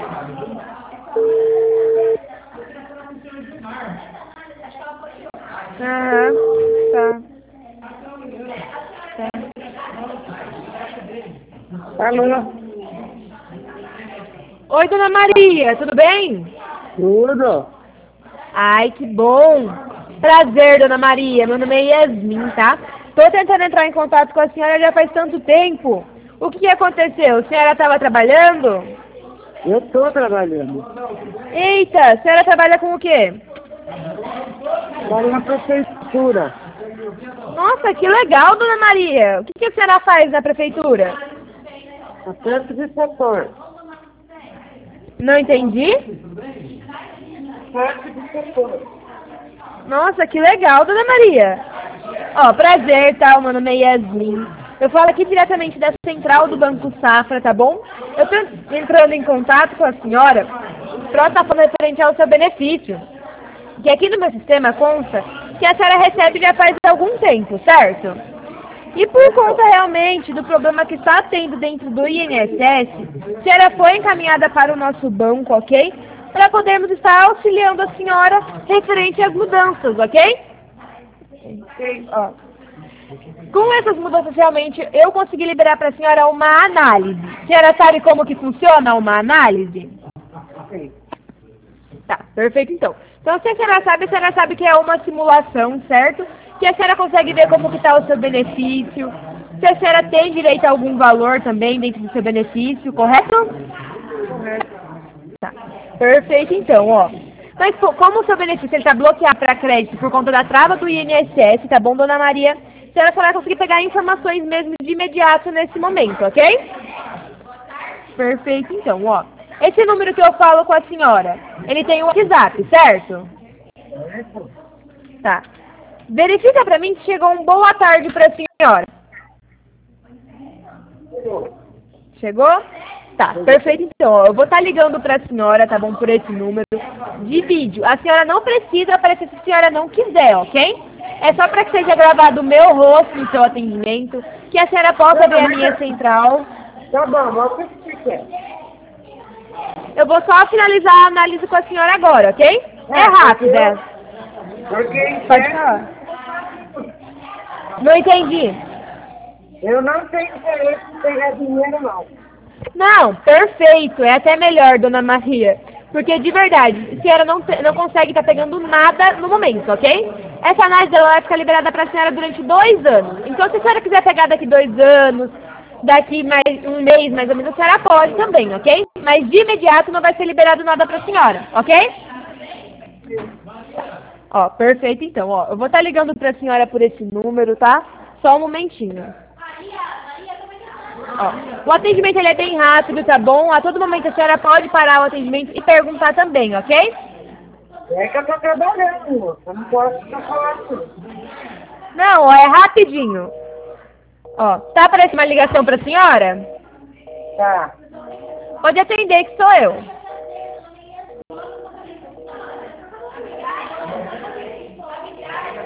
Aham, tá. Alô? Oi, dona Maria, tudo bem? Tudo? Ai, que bom. Prazer, dona Maria. Meu nome é Yasmin, tá? Tô tentando entrar em contato com a senhora já faz tanto tempo. O que aconteceu? A senhora estava trabalhando? Eu estou trabalhando. Eita, a senhora trabalha com o quê? Trabalho na prefeitura. Nossa, que legal, dona Maria. O que a senhora faz na prefeitura? Na frente de setor. Não entendi? Frente de setor. Nossa, que legal, dona Maria. Ó, prazer, tá? Meu nome é Yasmin. Eu falo aqui diretamente da central do Banco Safra, tá bom? Eu tô entrando em contato com a senhora pra estar falando referente ao seu benefício. Que aqui no meu sistema consta que a senhora recebe já faz algum tempo, certo? E por conta realmente do problema que está tendo dentro do INSS, a senhora foi encaminhada para o nosso banco, ok? Para podermos estar auxiliando a senhora referente às mudanças, ok? Ó. Com essas mudanças, realmente, eu consegui liberar para a senhora uma análise. A senhora sabe como que funciona uma análise? Sim. Tá, perfeito então. Então, se a senhora sabe que é uma simulação, certo? Que a senhora consegue ver como que está o seu benefício, se a senhora tem direito a algum valor também dentro do seu benefício, correto? Correto. Tá, perfeito então, ó. Mas como o seu benefício está bloqueado para crédito por conta da trava do INSS, tá bom, dona Maria? A senhora só vai conseguir pegar informações mesmo de imediato nesse momento, ok? Perfeito então, ó. Esse número que eu falo com a senhora, ele tem um WhatsApp, certo? Correto? Tá. Verifica pra mim se chegou um boa tarde pra senhora. Chegou? Tá, perfeito então. Ó, eu vou estar ligando pra senhora, tá bom, por esse número de vídeo. A senhora não precisa aparecer se a senhora não quiser, ok? É só pra que seja gravado o meu rosto no seu atendimento, que a senhora possa ver a minha central. Tá bom, mas o que você quer? Eu vou só finalizar a análise com a senhora agora, ok? É rápido, é. Porque Pode falar. Não entendi. eu não tenho interesse em pegar dinheiro, não. Não, perfeito. É até melhor, dona Maria. Porque, de verdade, a senhora não consegue estar pegando nada no momento, ok? Essa análise ela vai ficar liberada para a senhora durante 2 anos. Então, se a senhora quiser pegar daqui 2 anos, daqui mais um mês, mais ou menos, a senhora pode também, ok? Mas, de imediato, não vai ser liberado nada para a senhora, ok? Ó, perfeito então, ó. Eu vou estar ligando para a senhora por esse número, tá? Só um momentinho. Ó, o atendimento ele é bem rápido, tá bom? A todo momento a senhora pode parar o atendimento e perguntar também, ok? É que eu tô trabalhando, moça. Eu não posso ficar falando. Não, ó, é rapidinho. Ó, tá aparecendo uma ligação pra senhora? Tá. Pode atender que sou eu.